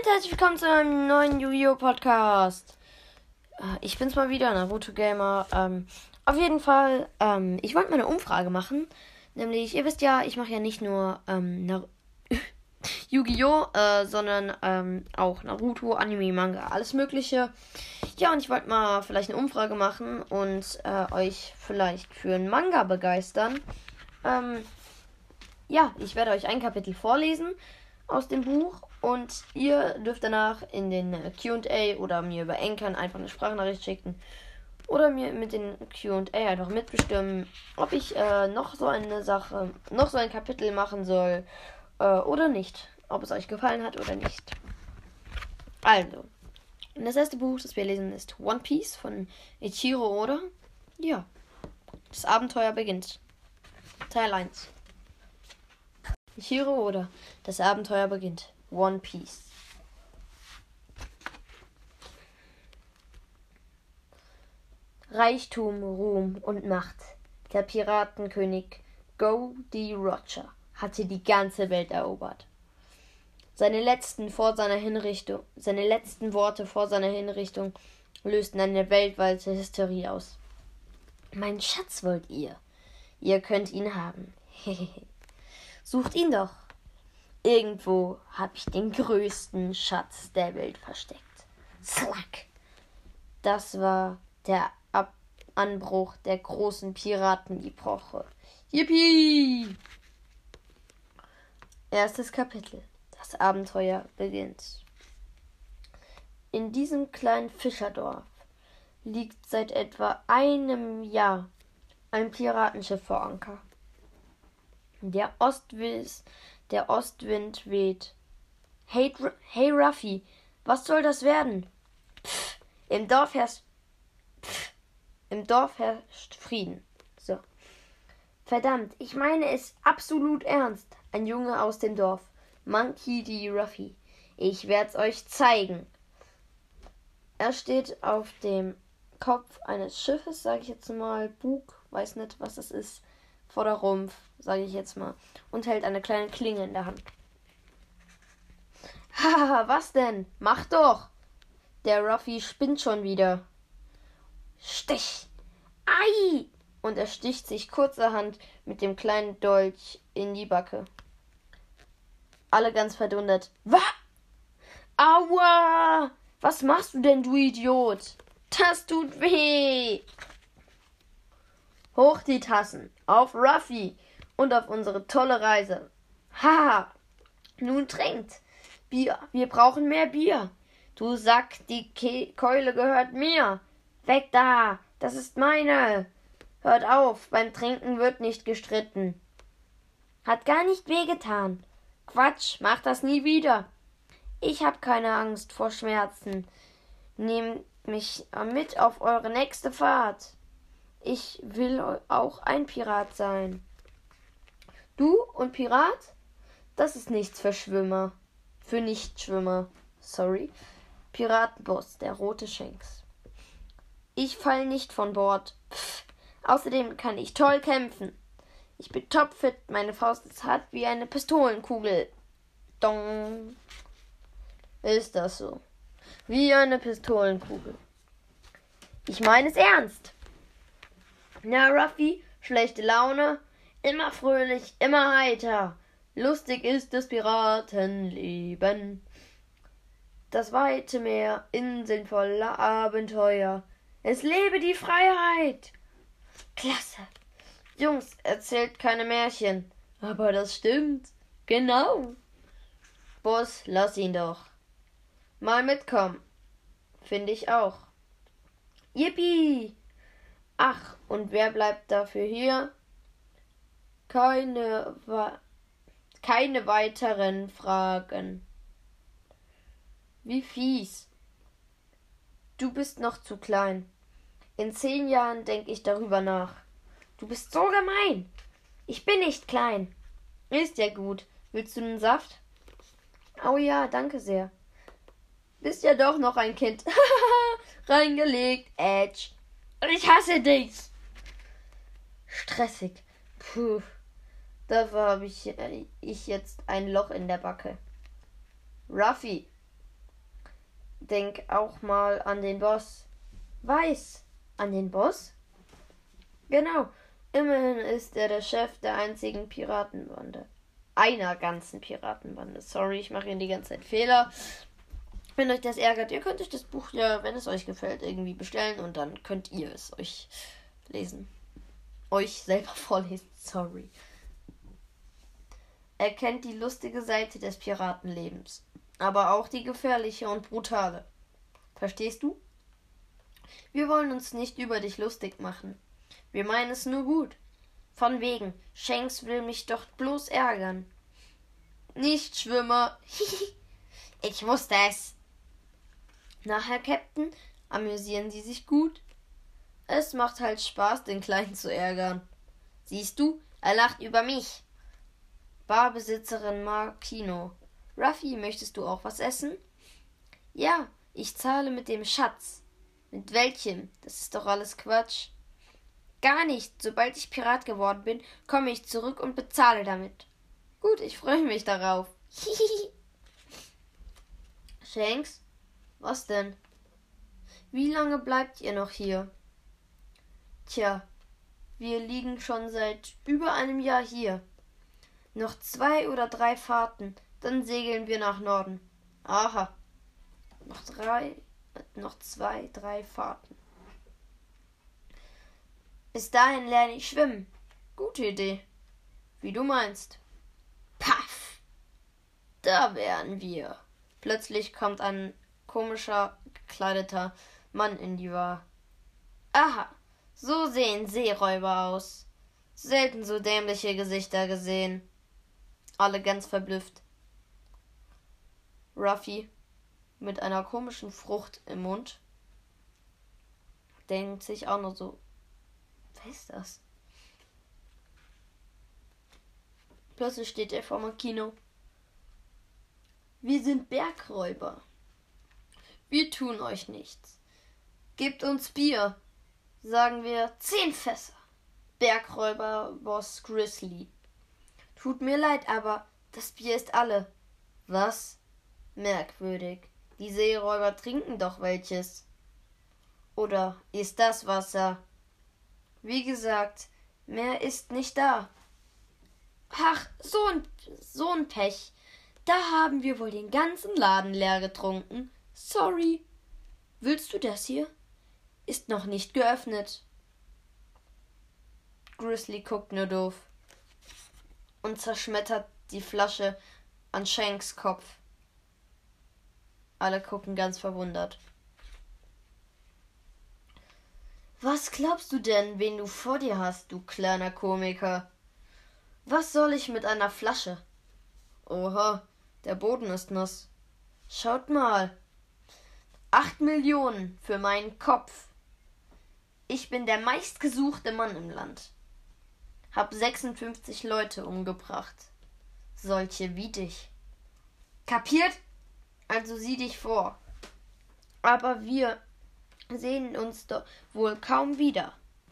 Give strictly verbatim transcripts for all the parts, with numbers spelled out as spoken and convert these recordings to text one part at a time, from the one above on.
und herzlich willkommen zu einem neuen Yu-Gi-Oh! Podcast. Äh, ich bin's mal wieder, Naruto Gamer. Ähm, auf jeden Fall, ähm, ich wollte mal eine Umfrage machen. Nämlich, ihr wisst ja, ich mache ja nicht nur ähm, Nar- Yu-Gi-Oh!, äh, sondern ähm, auch Naruto, Anime, Manga, alles Mögliche. Ja, und ich wollte mal vielleicht eine Umfrage machen und äh, euch vielleicht für einen Manga begeistern. Ähm, ja, ich werde euch ein Kapitel vorlesen aus dem Buch und ihr dürft danach in den Q und A oder mir über Anchor einfach eine Sprachnachricht schicken oder mir mit den Q und A einfach mitbestimmen, ob ich äh, noch so eine Sache, noch so ein Kapitel machen soll äh, oder nicht, ob es euch gefallen hat oder nicht. Also, das erste Buch, das wir lesen, ist One Piece von Eiichiro Oda. Ja, das Abenteuer beginnt. Teil eins. Eiichiro Oda, das Abenteuer beginnt. One Piece. Reichtum, Ruhm und Macht. Der Piratenkönig Goldie Roger hatte die ganze Welt erobert. Seine letzten vor seiner Hinrichtung, seine letzten Worte vor seiner Hinrichtung lösten eine weltweite Hysterie aus. Mein Schatz wollt ihr? Ihr könnt ihn haben. Sucht ihn doch. Irgendwo habe ich den größten Schatz der Welt versteckt. Slack! Das war der Ab- Anbruch der großen Piratenepoche. Yippie! Erstes Kapitel. Das Abenteuer beginnt. In diesem kleinen Fischerdorf liegt seit etwa einem Jahr ein Piratenschiff vor Anker. Der Ostwind, der Ostwind weht. Hey, hey Ruffy, was soll das werden? Pff, im Dorf herrscht, pff, im Dorf herrscht Frieden. So. Verdammt, ich meine es absolut ernst. Ein Junge aus dem Dorf. Monkey D. Ruffy. Ich werd's euch zeigen. Er steht auf dem Kopf eines Schiffes, sage ich jetzt mal. Bug, weiß nicht, was das ist. Vorderrumpf, sage ich jetzt mal. Und hält eine kleine Klinge in der Hand. Haha, was denn? Mach doch! Der Ruffy spinnt schon wieder. Stich! Ei! Und er sticht sich kurzerhand mit dem kleinen Dolch in die Backe. Alle ganz verwundert. Was? Aua! Was machst du denn, du Idiot? Das tut weh! Hoch die Tassen, auf Ruffy und auf unsere tolle Reise. Haha! Nun trinkt! Bier, wir brauchen mehr Bier. Du Sack, die Ke- Keule gehört mir. Weg da, das ist meine. Hört auf, beim Trinken wird nicht gestritten. Hat gar nicht wehgetan. Quatsch, mach das nie wieder. Ich hab keine Angst vor Schmerzen. Nehmt mich mit auf eure nächste Fahrt. Ich will auch ein Pirat sein. Du und Pirat? Das ist nichts für Schwimmer. Für Nichtschwimmer. Sorry. Piratenboss, der rote Shanks. Ich fall nicht von Bord. Pff. Außerdem kann ich toll kämpfen. Ich bin topfit, meine Faust ist hart wie eine Pistolenkugel. Dong. Ist das so? Wie eine Pistolenkugel. Ich meine es ernst. Na, Ruffy, schlechte Laune, immer fröhlich, immer heiter. Lustig ist das Piratenleben. Das weite Meer, Inseln voller Abenteuer. Es lebe die Freiheit. Klasse. Jungs, erzählt keine Märchen. Aber das stimmt. Genau. Boss, lass ihn doch. Mal mitkommen. Finde ich auch. Yippie. Ach, und wer bleibt dafür hier? Keine, keine weiteren Fragen. Wie fies. Du bist noch zu klein. In zehn Jahren denke ich darüber nach. Du bist so gemein. Ich bin nicht klein. Ist ja gut. Willst du einen Saft? Oh ja, danke sehr. Bist ja doch noch ein Kind. Reingelegt, Edge. Und ich hasse dich. Stressig. Puh. Dafür habe ich, äh, ich jetzt ein Loch in der Backe. Ruffy. Denk auch mal an den Boss. Weiß. An den Boss? Genau. Immerhin ist er der Chef der einzigen Piratenbande. Einer ganzen Piratenbande. Sorry, ich mache hier die ganze Zeit Fehler. Wenn euch das ärgert, ihr könnt euch das Buch ja, wenn es euch gefällt, irgendwie bestellen und dann könnt ihr es euch lesen. Euch selber vorlesen, sorry. Er kennt die lustige Seite des Piratenlebens, aber auch die gefährliche und brutale. Verstehst du? Wir wollen uns nicht über dich lustig machen. Wir meinen es nur gut. Von wegen, Shanks will mich doch bloß ärgern. Nicht, Schwimmer. Ich wusste es. Nachher, Captain, amüsieren Sie sich gut? Es macht halt Spaß, den Kleinen zu ärgern. Siehst du, er lacht über mich. Barbesitzerin Makino. Ruffy, möchtest du auch was essen? Ja, ich zahle mit dem Schatz. Mit welchem? Das ist doch alles Quatsch. Gar nicht. Sobald ich Pirat geworden bin, komme ich zurück und bezahle damit. Gut, ich freue mich darauf. Shanks? Was denn? Wie lange bleibt ihr noch hier? Tja, wir liegen schon seit über einem Jahr hier. Noch zwei oder drei Fahrten, dann segeln wir nach Norden. Aha. Noch drei, noch zwei, drei Fahrten. Bis dahin lerne ich schwimmen. Gute Idee. Wie du meinst. Paff! Da wären wir. Plötzlich kommt ein komischer, gekleideter Mann in die Bar. Aha, so sehen Seeräuber aus. Selten so dämliche Gesichter gesehen. Alle ganz verblüfft. Ruffy, mit einer komischen Frucht im Mund, denkt sich auch nur so, wer ist das? Plötzlich steht er vor Makino. Wir sind Bergräuber. Wir tun euch nichts. Gebt uns Bier. Sagen wir zehn Fässer. Bergräuber Boss Grizzly. Tut mir leid, aber das Bier ist alle. Was? Merkwürdig. Die Seeräuber trinken doch welches. Oder ist das Wasser? Wie gesagt, mehr ist nicht da. Ach, so ein, so ein Pech. Da haben wir wohl den ganzen Laden leer getrunken. Sorry. Willst du das hier? Ist noch nicht geöffnet. Grizzly guckt nur doof und zerschmettert die Flasche an Shanks Kopf. Alle gucken ganz verwundert. Was glaubst du denn, wen du vor dir hast, du kleiner Komiker? Was soll ich mit einer Flasche? Oha, der Boden ist nass. Schaut mal. Acht Millionen für meinen Kopf. Ich bin der meistgesuchte Mann im Land. Hab sechsundfünfzig Leute umgebracht. Solche wie dich. Kapiert? Also sieh dich vor. Aber wir sehen uns doch wohl kaum wieder.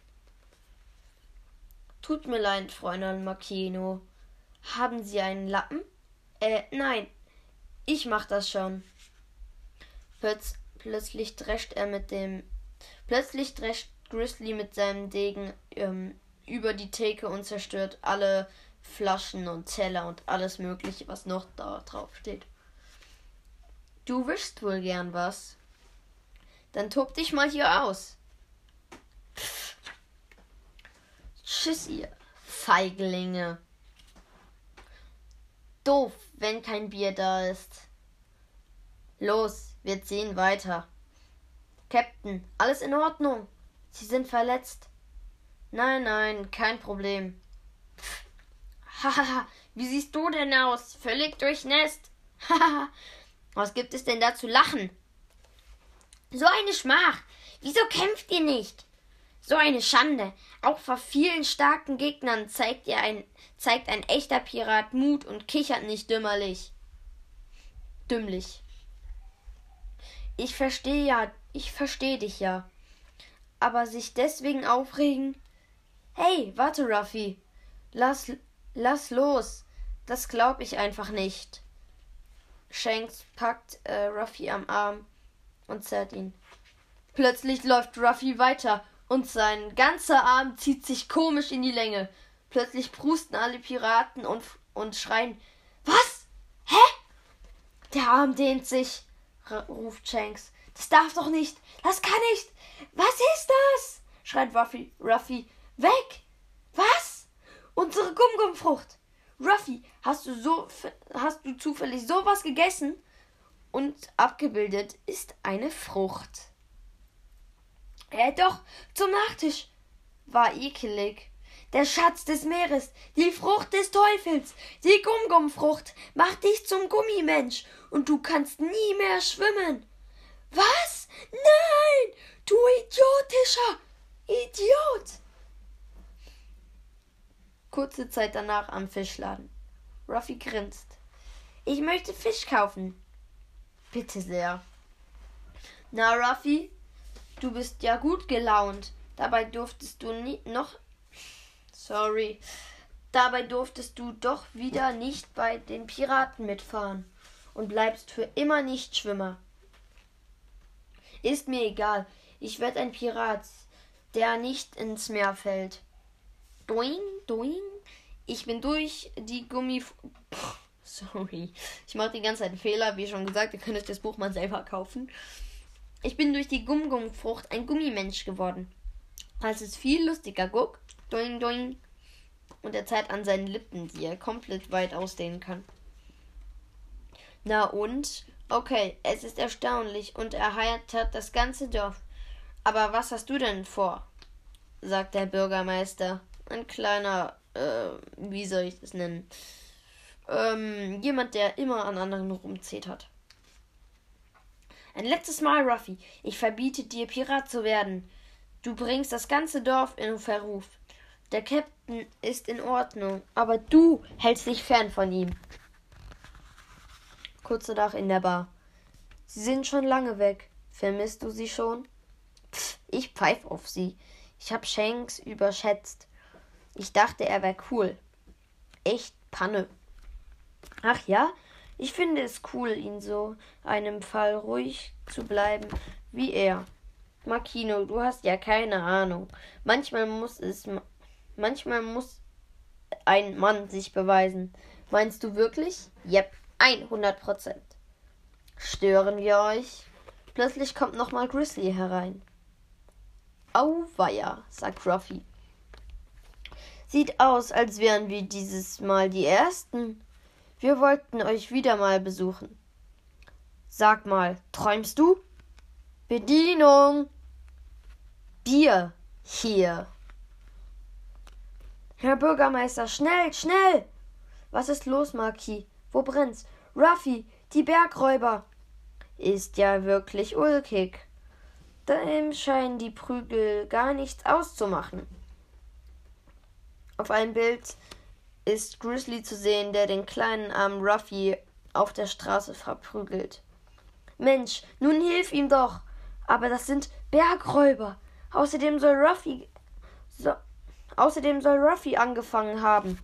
Tut mir leid, Freundin Makino. Haben Sie einen Lappen? Äh, nein. Ich mach das schon. Plötz, plötzlich drescht er mit dem... Plötzlich drescht Grizzly mit seinem Degen ähm, über die Theke und zerstört alle Flaschen und Teller und alles Mögliche, was noch da drauf steht. Du wischst wohl gern was. Dann tob dich mal hier aus. Pff. Tschüss, ihr Feiglinge. Doof, wenn kein Bier da ist. Los, wir ziehen weiter. Captain, alles in Ordnung? Sie sind verletzt. Nein, nein, kein Problem. Hahaha, wie siehst du denn aus? Völlig durchnässt. Hahaha, was gibt es denn da zu lachen? So eine Schmach. Wieso kämpft ihr nicht? So eine Schande. Auch vor vielen starken Gegnern zeigt ihr ein, zeigt ein echter Pirat Mut und kichert nicht dümmerlich. Dümmlich. Ich verstehe ja, ich verstehe dich ja. Aber sich deswegen aufregen? Hey, warte, Ruffy. Lass, lass los. Das glaub ich einfach nicht. Shanks packt äh, Ruffy am Arm und zerrt ihn. Plötzlich läuft Ruffy weiter und sein ganzer Arm zieht sich komisch in die Länge. Plötzlich prusten alle Piraten und, und schreien, was? Hä? Der Arm dehnt sich, ruft Shanks. Das darf doch nicht, das kann nicht. Was ist das? Schreit Ruffy. Ruffy, weg! Was? Unsere Gum-Gum-Frucht. Ruffy, hast du so, hast du zufällig sowas gegessen? Und abgebildet ist eine Frucht. Äh, doch, zum Nachtisch. War ekelig. Der Schatz des Meeres, die Frucht des Teufels, die Gum-Gum-Frucht macht dich zum Gummimensch und du kannst nie mehr schwimmen. Was? Nein, du idiotischer Idiot! Kurze Zeit danach am Fischladen. Ruffy grinst. Ich möchte Fisch kaufen. Bitte sehr. Na, Ruffy, du bist ja gut gelaunt. Dabei durftest du nie noch... Sorry. Dabei durftest du doch wieder nicht bei den Piraten mitfahren und bleibst für immer nicht Schwimmer. Ist mir egal. Ich werde ein Pirat, der nicht ins Meer fällt. Doing, doing. Ich bin durch die Gummi... Puh, sorry. Ich mache die ganze Zeit einen Fehler. Wie schon gesagt, ihr könnt euch das Buch mal selber kaufen. Ich bin durch die Gum-Gum-Frucht ein Gummimensch geworden. Das ist viel lustiger. Guck. Doing, doing. Und er zeigt an seinen Lippen, die er komplett weit ausdehnen kann. Na und? Okay, es ist erstaunlich und erheitert das ganze Dorf. Aber was hast du denn vor? Sagt der Bürgermeister. Ein kleiner, äh, wie soll ich das nennen? Ähm, jemand, der immer an anderen rumzetert. Ein letztes Mal, Ruffy. Ich verbiete dir, Pirat zu werden. Du bringst das ganze Dorf in Verruf. Der Captain ist in Ordnung, aber du hältst dich fern von ihm. Kurz danach in der Bar. Sie sind schon lange weg. Vermisst du sie schon? Pff, ich pfeif auf sie. Ich hab Shanks überschätzt. Ich dachte, er wäre cool. Echt Panne. Ach ja? Ich finde es cool, in so einem Fall ruhig zu bleiben wie er. Makino, du hast ja keine Ahnung. Manchmal muss es... Manchmal muss ein Mann sich beweisen. Meinst du wirklich? Yep, hundert Prozent. Stören wir euch? Plötzlich kommt nochmal Grizzly herein. Auweia, sagt Ruffy. Sieht aus, als wären wir dieses Mal die Ersten. Wir wollten euch wieder mal besuchen. Sag mal, träumst du? Bedienung! Bier hier. Herr Bürgermeister, schnell, schnell! Was ist los, Maki? Wo brennt's? Ruffy, die Bergräuber! Ist ja wirklich ulkig. Dem scheinen die Prügel gar nichts auszumachen. Auf einem Bild ist Grizzly zu sehen, der den kleinen armen Ruffy auf der Straße verprügelt. Mensch, nun hilf ihm doch! Aber das sind Bergräuber. Außerdem soll Ruffy... So, außerdem soll Ruffy angefangen haben.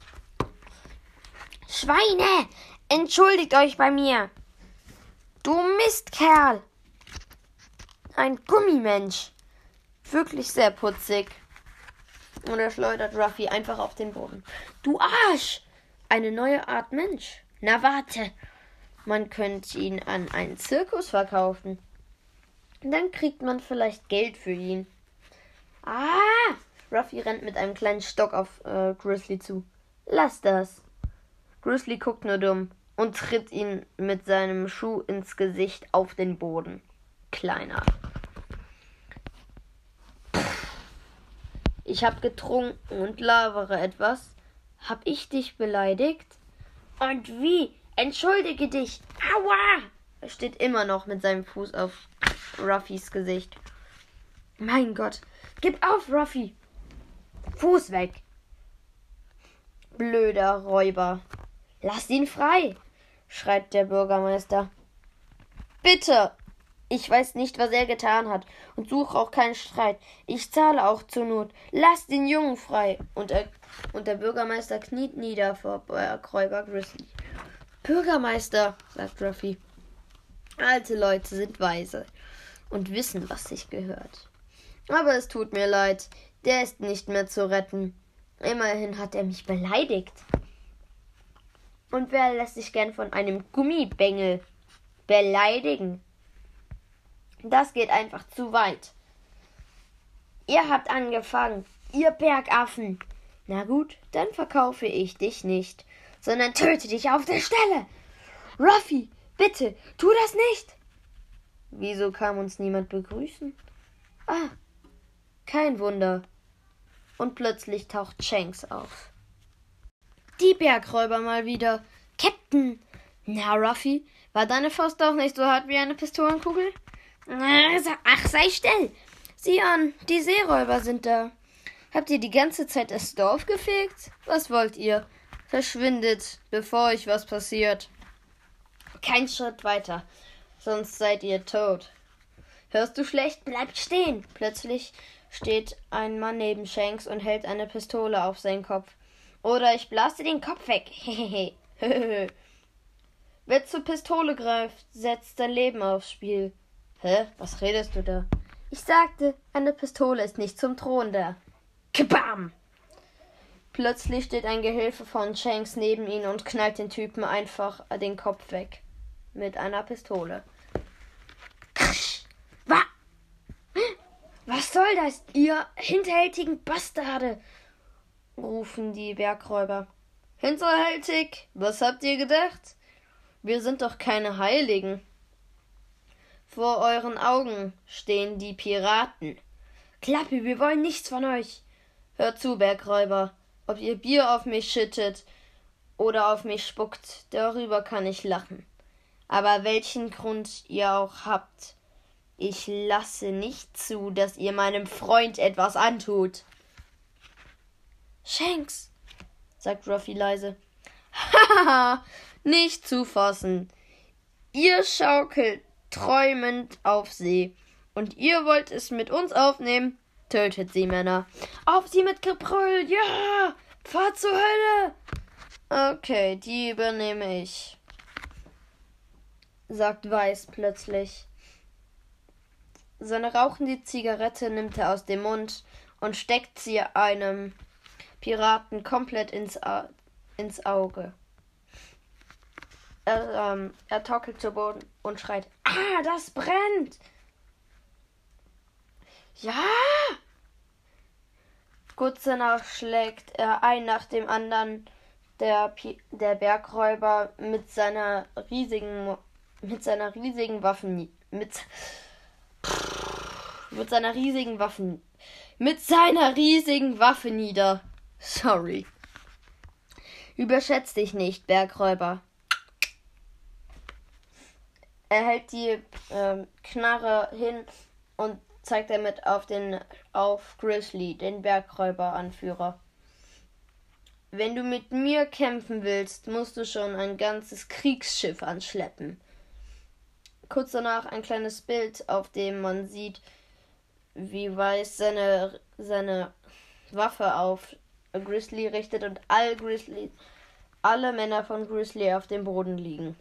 Schweine! Entschuldigt euch bei mir! Du Mistkerl! Ein Gummimensch. Wirklich sehr putzig. Und er schleudert Ruffy einfach auf den Boden. Du Arsch! Eine neue Art Mensch. Na warte. Man könnte ihn an einen Zirkus verkaufen. Dann kriegt man vielleicht Geld für ihn. Ah! Ruffy rennt mit einem kleinen Stock auf äh, Grizzly zu. Lass das. Grizzly guckt nur dumm und tritt ihn mit seinem Schuh ins Gesicht auf den Boden. Kleiner. Ich hab getrunken und labere etwas. Hab ich dich beleidigt? Und wie? Entschuldige dich. Aua! Er steht immer noch mit seinem Fuß auf Ruffys Gesicht. Mein Gott. Gib auf, Ruffy. Fuß weg. Blöder Räuber. Lass ihn frei, schreit der Bürgermeister. Bitte. Ich weiß nicht, was er getan hat und suche auch keinen Streit. Ich zahle auch zur Not. Lass den Jungen frei. Und, er, und der Bürgermeister kniet nieder vor Räuber Grizzly. Bürgermeister, sagt Ruffy. Alte Leute sind weise und wissen, was sich gehört. Aber es tut mir leid, der ist nicht mehr zu retten. Immerhin hat er mich beleidigt. Und wer lässt sich gern von einem Gummibengel beleidigen? Das geht einfach zu weit. Ihr habt angefangen, ihr Bergaffen. Na gut, dann verkaufe ich dich nicht, sondern töte dich auf der Stelle. Ruffy, bitte, tu das nicht. Wieso kam uns niemand begrüßen? Ah, kein Wunder. Und plötzlich taucht Shanks auf. Die Bergräuber mal wieder. Captain! Na, Ruffy, war deine Faust doch nicht so hart wie eine Pistolenkugel? Ach, sei still! Sieh an, die Seeräuber sind da. Habt ihr die ganze Zeit das Dorf gefegt? Was wollt ihr? Verschwindet, bevor euch was passiert. Kein Schritt weiter, sonst seid ihr tot. Hörst du schlecht? Bleibt stehen! Plötzlich steht ein Mann neben Shanks und hält eine Pistole auf seinen Kopf. Oder ich blase den Kopf weg. Hehehe. Wer zur Pistole greift, setzt sein Leben aufs Spiel. Hä? Was redest du da? Ich sagte, eine Pistole ist nicht zum Thron da. Kabam! Plötzlich steht ein Gehilfe von Shanks neben ihn und knallt den Typen einfach den Kopf weg. Mit einer Pistole. Was? Was soll das, ihr hinterhältigen Bastarde? Rufen die Bergräuber. Hinterhältig? Was habt ihr gedacht? Wir sind doch keine Heiligen. Vor euren Augen stehen die Piraten. Klappe, wir wollen nichts von euch. Hört zu, Bergräuber. Ob ihr Bier auf mich schüttet oder auf mich spuckt, darüber kann ich lachen. Aber welchen Grund ihr auch habt, ich lasse nicht zu, dass ihr meinem Freund etwas antut. Shanks, sagt Ruffy leise. Haha, nicht zu fassen. Ihr schaukelt träumend auf See. Und ihr wollt es mit uns aufnehmen? Tötet sie, Männer. Auf sie mit Gebrüll, ja! Fahrt zur Hölle! Okay, die übernehme ich, sagt Weiß plötzlich. Seine rauchende Zigarette nimmt er aus dem Mund und steckt sie einem Piraten komplett ins, A- ins Auge. Er, ähm, er torkelt zu Boden und schreit, ah, das brennt! Ja! Kurz danach schlägt er ein nach dem anderen der, Pi- der Bergräuber mit seiner riesigen mit seiner riesigen Waffen mit mit seiner riesigen Waffen mit seiner riesigen Waffe nieder. Sorry. Überschätz dich nicht, Bergräuber. Er hält die ähm, Knarre hin und zeigt damit auf den auf Grizzly, den Bergräuber-Anführer. Wenn du mit mir kämpfen willst, musst du schon ein ganzes Kriegsschiff anschleppen. Kurz danach ein kleines Bild, auf dem man sieht, wie Weiß seine, seine Waffe auf Grizzly richtet und all Grizzly, alle Männer von Grizzly auf dem Boden liegen.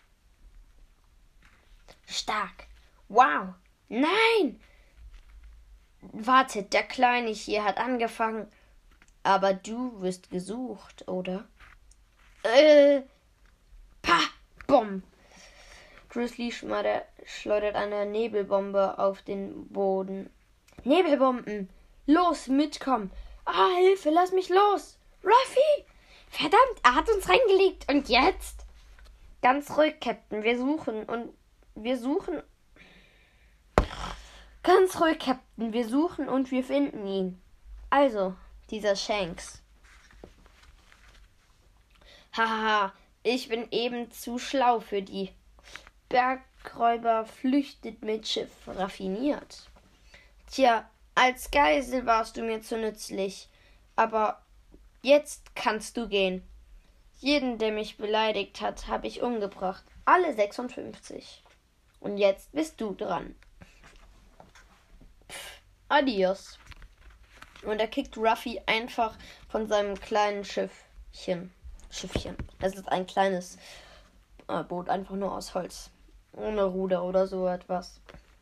Stark. Wow. Nein! Wartet, der Kleine hier hat angefangen. Aber du wirst gesucht, oder? Äh. Pa! Bumm! Grizzly schleudert, schleudert eine Nebelbombe auf den Boden. Nebelbomben! Los, mitkommen! Ah, Hilfe, lass mich los! Ruffy! Verdammt, er hat uns reingelegt. Und jetzt? Ganz ruhig, Captain. Wir suchen und wir suchen. Ganz ruhig, Captain. Wir suchen und wir finden ihn. Also, dieser Shanks. Haha, ich bin eben zu schlau für die. Bergräuber flüchtet mit Schiff. Raffiniert. Tja, als Geisel warst du mir zu nützlich. Aber jetzt kannst du gehen. Jeden, der mich beleidigt hat, habe ich umgebracht. Alle sechsundfünfzig. Und jetzt bist du dran. Pff, adios. Und er kickt Ruffy einfach von seinem kleinen Schiffchen. Schiffchen. Das ist ein kleines äh, Boot, einfach nur aus Holz. Ohne Ruder oder so etwas.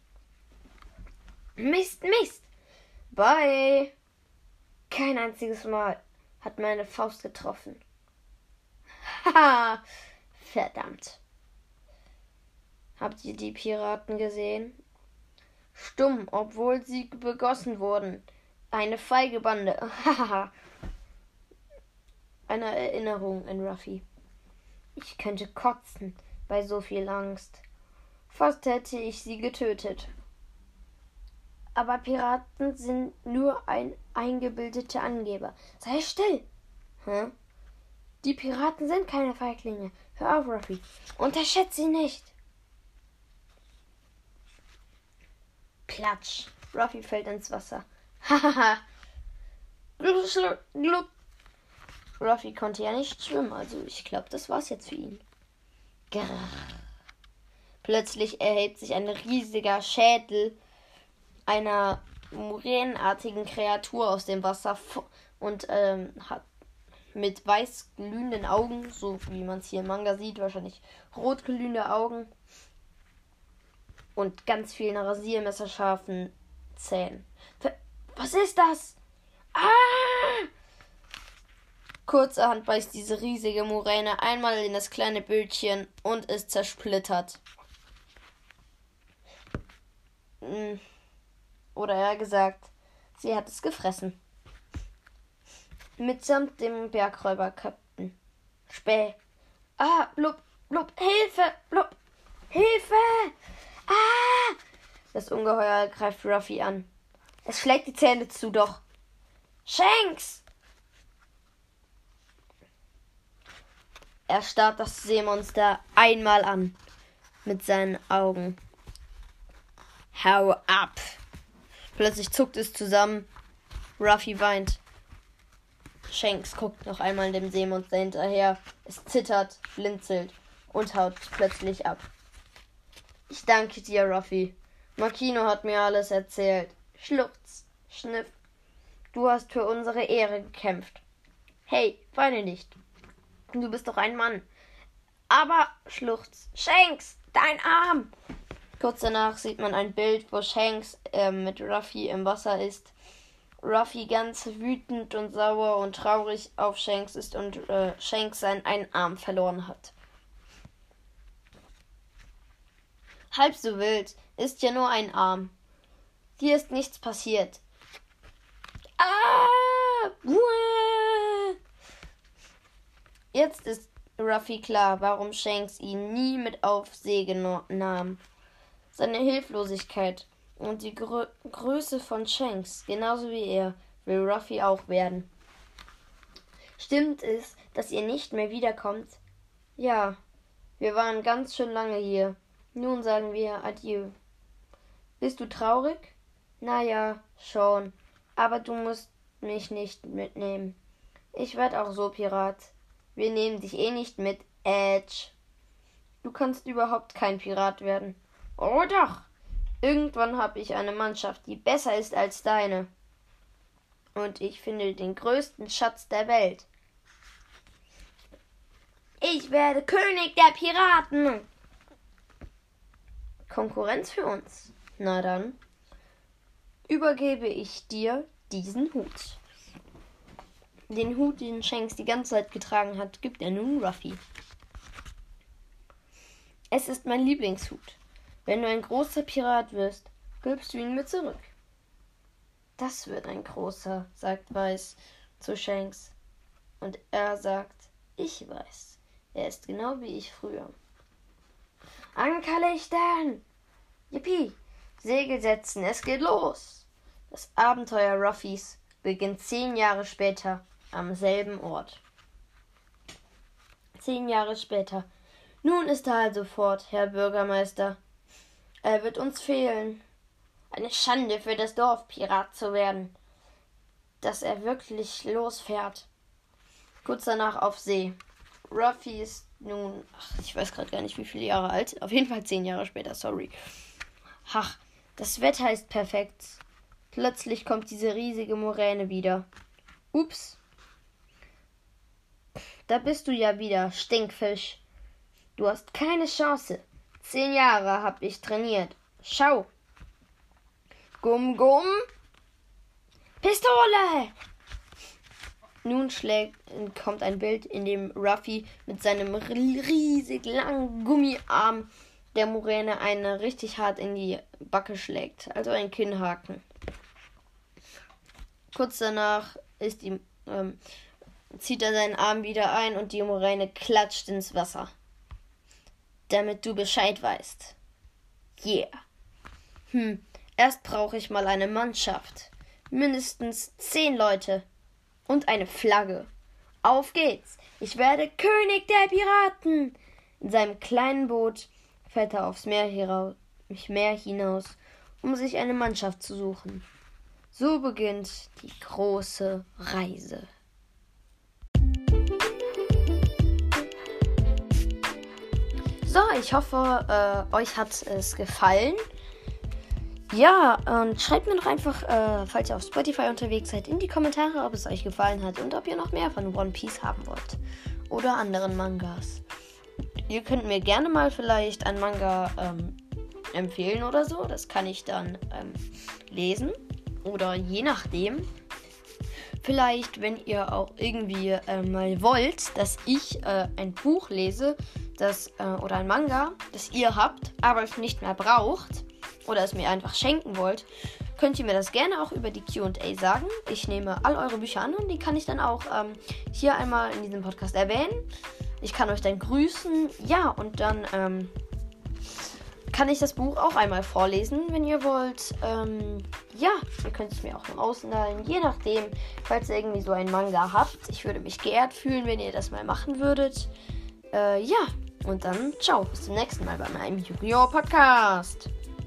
Mist, Mist. Bye. Kein einziges Mal hat meine Faust getroffen. Haha. Verdammt. Habt ihr die Piraten gesehen? Stumm, obwohl sie begossen wurden. Eine feige Bande. Haha. Eine Erinnerung an Ruffy. Ich könnte kotzen bei so viel Angst. Fast hätte ich sie getötet. Aber Piraten sind nur ein eingebildeter Angeber. Sei still! Hä? Die Piraten sind keine Feiglinge. Hör auf, Ruffy. Unterschätze sie nicht. Platsch. Ruffy fällt ins Wasser. Hahaha. Gluck. Ruffy konnte ja nicht schwimmen, also ich glaube, das war's jetzt für ihn. Grrr. Plötzlich erhebt sich ein riesiger Schädel einer moränenartigen Kreatur aus dem Wasser und ähm, hat mit weiß glühenden Augen, so wie man es hier im Manga sieht, wahrscheinlich rot glühende Augen und ganz vielen rasiermesserscharfen Zähnen. Was ist das? Ah! Kurzerhand beißt diese riesige Moräne einmal in das kleine Bötchen und es zersplittert. Oder eher gesagt, sie hat es gefressen. Mitsamt dem Bergräuber-Captain. Späh. Ah, blub, blub, Hilfe, blub, Hilfe! Ah! Das Ungeheuer greift Ruffy an. Es schlägt die Zähne zu, doch. Shanks! Er starrt das Seemonster einmal an. Mit seinen Augen. Hau ab! Plötzlich zuckt es zusammen. Ruffy weint. Shanks guckt noch einmal dem Seemonster hinterher. Es zittert, blinzelt und haut plötzlich ab. Ich danke dir, Ruffy. Makino hat mir alles erzählt. Schluchz, Schniff. Du hast für unsere Ehre gekämpft. Hey, weine nicht. Du bist doch ein Mann. Aber, Schluchz, Shanks, dein Arm! Kurz danach sieht man ein Bild, wo Shanks äh, mit Ruffy im Wasser ist. Ruffy ganz wütend und sauer und traurig auf Shanks ist und äh, Shanks seinen einen Arm verloren hat. Halb so wild, ist ja nur ein Arm. Dir ist nichts passiert. Ah! Uah! Jetzt ist Ruffy klar, warum Shanks ihn nie mit auf See nahm. Seine Hilflosigkeit und die Grö- Größe von Shanks, genauso wie er, will Ruffy auch werden. Stimmt es, dass ihr nicht mehr wiederkommt? Ja, wir waren ganz schön lange hier. Nun sagen wir Adieu. Bist du traurig? Naja, schon. Aber du musst mich nicht mitnehmen. Ich werde auch so Pirat. Wir nehmen dich eh nicht mit, Edge. Du kannst überhaupt kein Pirat werden. Oh doch! Irgendwann habe ich eine Mannschaft, die besser ist als deine. Und ich finde den größten Schatz der Welt. Ich werde König der Piraten! Konkurrenz für uns. Na dann, übergebe ich dir diesen Hut. Den Hut, den Shanks die ganze Zeit getragen hat, gibt er nun Ruffy. Es ist mein Lieblingshut. Wenn du ein großer Pirat wirst, gibst du ihn mir zurück. Das wird ein großer, sagt Weiß zu Shanks. Und er sagt, ich weiß. Er ist genau wie ich früher. Ankerlichtern! Yippie! Segel setzen, es geht los! Das Abenteuer Ruffys beginnt zehn Jahre später am selben Ort. Zehn Jahre später. Nun ist er also fort, Herr Bürgermeister. Er wird uns fehlen. Eine Schande für das Dorf, Pirat zu werden. Dass er wirklich losfährt. Kurz danach auf See. Ruffy ist nun, ach, ich weiß gerade gar nicht, wie viele Jahre alt. Auf jeden Fall zehn Jahre später, sorry. Ach, das Wetter ist perfekt. Plötzlich kommt diese riesige Moräne wieder. Ups. Da bist du ja wieder, Stinkfisch. Du hast keine Chance. Zehn Jahre habe ich trainiert. Schau. Gumm, gumm. Pistole! Nun schlägt, kommt ein Bild, in dem Ruffy mit seinem riesig langen Gummiarm der Muräne eine richtig hart in die Backe schlägt. Also ein Kinnhaken. Kurz danach ist die, ähm, zieht er seinen Arm wieder ein und die Muräne klatscht ins Wasser. Damit du Bescheid weißt. Yeah. Hm, erst brauche ich mal eine Mannschaft. Mindestens zehn Leute. Und eine Flagge. Auf geht's. Ich werde König der Piraten. In seinem kleinen Boot fährt er aufs Meer, heraus, Meer hinaus, um sich eine Mannschaft zu suchen. So beginnt die große Reise. So, ich hoffe, äh, euch hat es gefallen. Ja, und schreibt mir doch einfach, äh, falls ihr auf Spotify unterwegs seid, in die Kommentare, ob es euch gefallen hat und ob ihr noch mehr von One Piece haben wollt. Oder anderen Mangas. Ihr könnt mir gerne mal vielleicht einen Manga ähm, empfehlen oder so. Das kann ich dann ähm, lesen. Oder je nachdem. Vielleicht, wenn ihr auch irgendwie äh, mal wollt, dass ich äh, ein Buch lese, das, äh, oder ein Manga, das ihr habt, aber es nicht mehr braucht, oder es mir einfach schenken wollt, könnt ihr mir das gerne auch über die Q und A sagen. Ich nehme all eure Bücher an und die kann ich dann auch ähm, hier einmal in diesem Podcast erwähnen. Ich kann euch dann grüßen. Ja, und dann ähm, kann ich das Buch auch einmal vorlesen, wenn ihr wollt. Ähm, ja, ihr könnt es mir auch noch ausleihen, je nachdem, falls ihr irgendwie so einen Manga habt. Ich würde mich geehrt fühlen, wenn ihr das mal machen würdet. Äh, ja, und dann ciao, bis zum nächsten Mal bei meinem Yu-Gi-Oh! Podcast.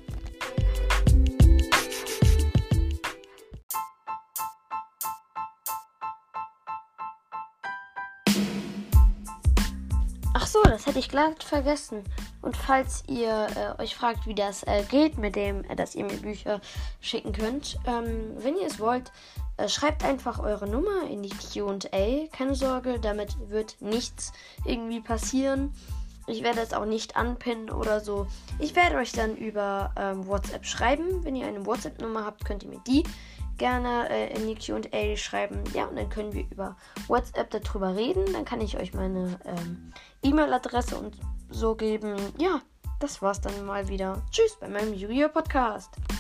Ach so, das hätte ich glatt vergessen. Und falls ihr äh, euch fragt, wie das äh, geht mit dem, äh, dass ihr mir Bücher schicken könnt, ähm, wenn ihr es wollt, äh, schreibt einfach eure Nummer in die Q und A. Keine Sorge, damit wird nichts irgendwie passieren. Ich werde es auch nicht anpinnen oder so. Ich werde euch dann über ähm, WhatsApp schreiben. Wenn ihr eine WhatsApp-Nummer habt, könnt ihr mir die gerne äh, in die Q und A schreiben. Ja, und dann können wir über WhatsApp darüber reden. Dann kann ich euch meine ähm, E-Mail-Adresse und so geben. Ja, das war's dann mal wieder. Tschüss bei meinem Yu-Gi-Oh! Podcast.